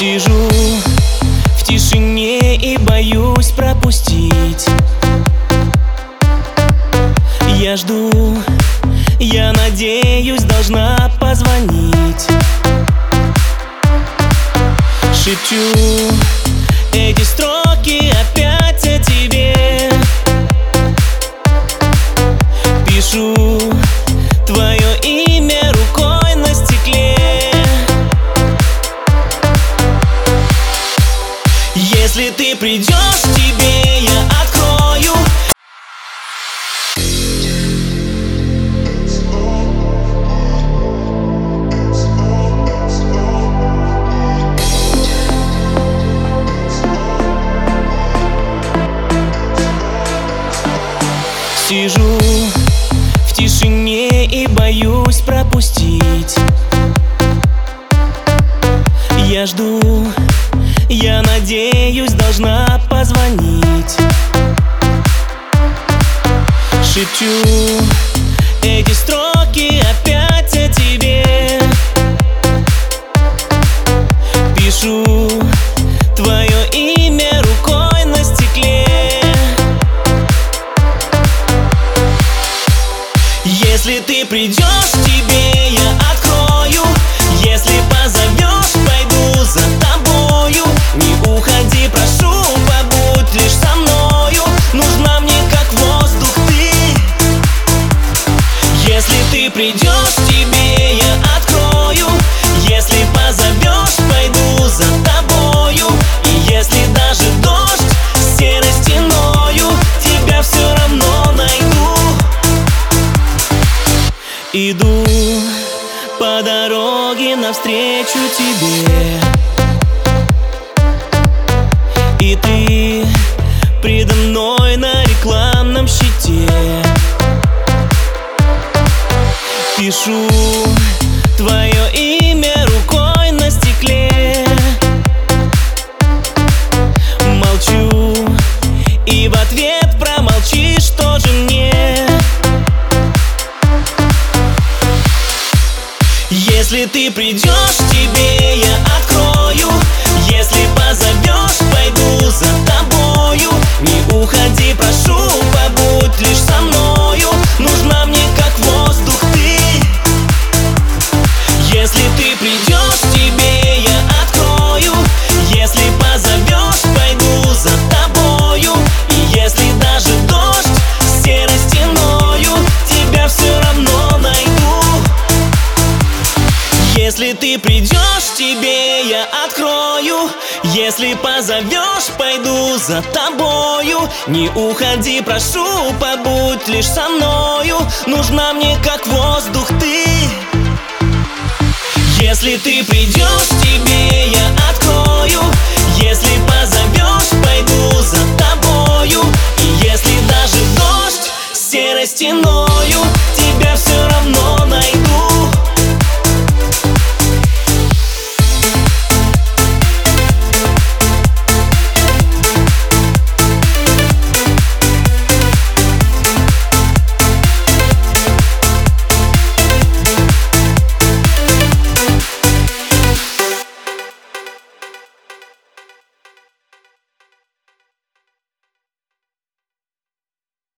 Сижу в тишине и боюсь пропустить. Я жду, я надеюсь, должна позвонить. Шепчу эти строки опять о тебе. Пишу твое имя рукой на стекле. Если ты придешь, тебе я открою. Сижу в тишине и боюсь пропустить. Я жду, я надеюсь, должна позвонить. Шепчу эти строки опять о тебе. Пишу твое имя рукой на стекле. Если ты придешь, тебе я открою. Если позовешь, пойду за тобою. Не уходи, прошу, побудь лишь со мною. Нужна мне как воздух ты. Если ты придешь, тебе я открою. Если позовешь, пойду за тобою. И если даже дождь серой стеною, тебя все равно найду. Иду по дороге навстречу тебе, и ты предо мной на рекламном щите. Пишу твое имя рукой на стекле. Молчу, и в ответ промолчишь тоже мне. Если ты придешь, тебе я открою. Если позовешь, пойду за тобою. Не уходи, прошу, побудь лишь со мною. Нужна мне как воздух ты. Если ты придешь, тебе я открою. Если позовешь, пойду за тобою. И если даже дождь серой стеною, тебя все равно найду. Если ты придешь, тебе я открою. Если позовешь, пойду за тобою. Не уходи, прошу, побудь лишь со мною. Нужна мне как воздух ты. Если ты придешь, тебе я